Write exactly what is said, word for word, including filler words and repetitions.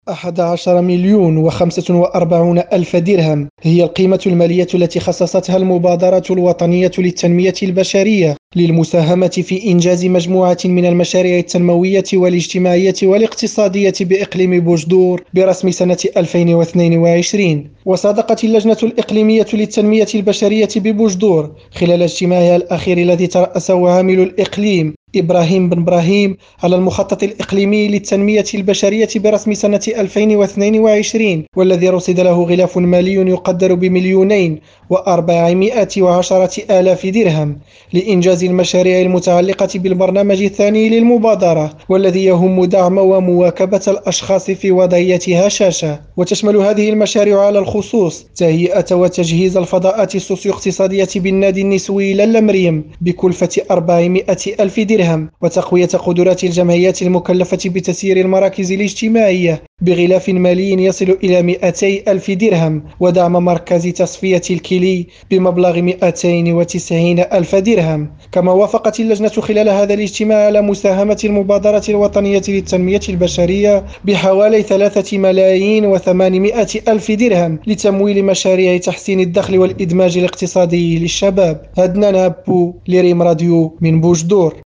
أحد عشر مليون وخمسة وأربعون ألف درهم هي القيمة المالية التي خصصتها المبادرة الوطنية للتنمية البشرية للمساهمة في إنجاز مجموعة من المشاريع التنموية والاجتماعية والاقتصادية بإقليم بوجدور برسم سنة ألفين واثنين وعشرين. وصادقت اللجنة الإقليمية للتنمية البشرية ببوجدور خلال اجتماعها الأخير الذي ترأسه عامل الإقليم إبراهيم بن إبراهيم على المخطط الإقليمي للتنمية البشرية برسم سنة ألفين واثنين وعشرين، والذي رصد له غلاف مالي يقدر بمليونين وأربعمائة وعشرة آلاف درهم لإنجاز المشاريع المتعلقة بالبرنامج الثاني للمبادرة، والذي يهم دعم ومواكبة الأشخاص في وضعية هشاشة. وتشمل هذه المشاريع على الخصوص تهيئة وتجهيز الفضاءات السوسيو-اقتصادية بالنادي النسوي لالا مريم بكلفة أربعمائة ألف درهم، وتقوية قدرات الجمعيات المكلفة بتسيير المراكز الاجتماعية بغلاف مالي يصل إلى مئتي ألف درهم، ودعم مركز تصفية الكلي بمبلغ مئتين وتسعين ألف درهم. كما وافقت اللجنة خلال هذا الاجتماع على مساهمة المبادرة الوطنية للتنمية البشرية بحوالي ثلاثة ملايين وثمانمائة ألف درهم لتمويل مشاريع تحسين الدخل والإدماج الاقتصادي للشباب. عدنان هبو لريم راديو من بوجدور.